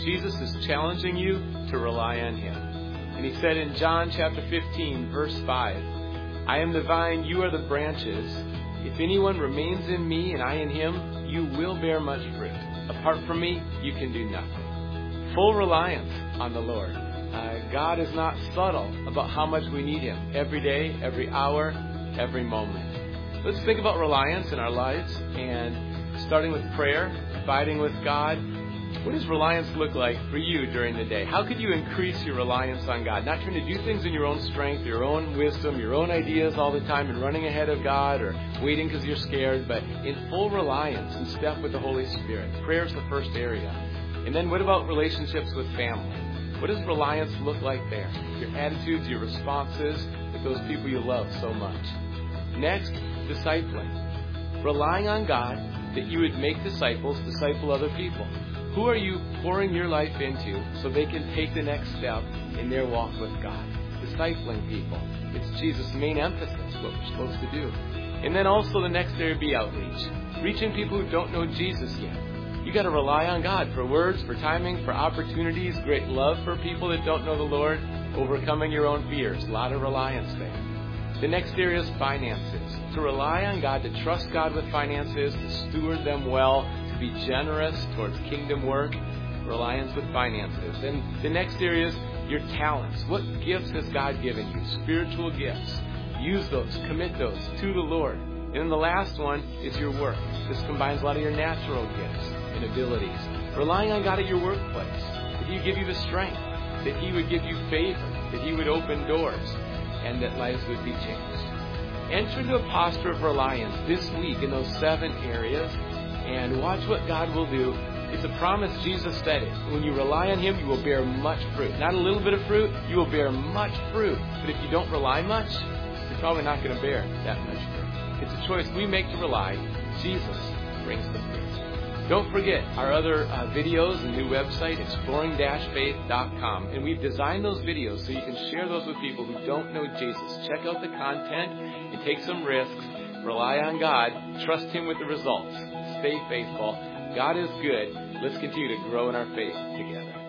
Jesus is challenging you to rely on Him. And He said in John chapter 15, verse 5, I am the vine, you are the branches. If anyone remains in me and I in him, you will bear much fruit. Apart from me, you can do nothing. Full reliance on the Lord. God is not subtle about how much we need Him every day, every hour, every moment. Let's think about reliance in our lives, and starting with prayer, abiding with God. What does reliance look like for you during the day? How could you increase your reliance on God? Not trying to do things in your own strength, your own wisdom, your own ideas all the time and running ahead of God or waiting because you're scared, but in full reliance and step with the Holy Spirit. Prayer is the first area. And then what about relationships with family? What does reliance look like there? Your attitudes, your responses with those people you love so much. Next, discipling. Relying on God that you would make disciples, disciple other people. Who are you pouring your life into so they can take the next step in their walk with God? Discipling people. It's Jesus' main emphasis, what we're supposed to do. And then also the next area would be outreach. Reaching people who don't know Jesus yet. You got to rely on God for words, for timing, for opportunities, great love for people that don't know the Lord, overcoming your own fears. A lot of reliance there. The next area is finances. To rely on God, to trust God with finances, to steward them well, to be generous towards kingdom work, reliance with finances. Then the next area is your talents. What gifts has God given you? Spiritual gifts. Use those, commit those to the Lord. And then the last one is your work. This combines a lot of your natural gifts and abilities. Relying on God at your workplace, that He would give you the strength, that He would give you favor, that He would open doors, and that lives would be changed. Enter into a posture of reliance this week in those 7 areas and watch what God will do. It's a promise. Jesus said it. When you rely on Him, you will bear much fruit. Not a little bit of fruit, you will bear much fruit. But if you don't rely much, you're probably not going to bear that much fruit. It's a choice we make to rely. Jesus brings the fruit. Don't forget our other videos and new website, exploring-faith.com. And we've designed those videos so you can share those with people who don't know Jesus. Check out the content and take some risks. Rely on God. Trust Him with the results. Stay faithful. God is good. Let's continue to grow in our faith together.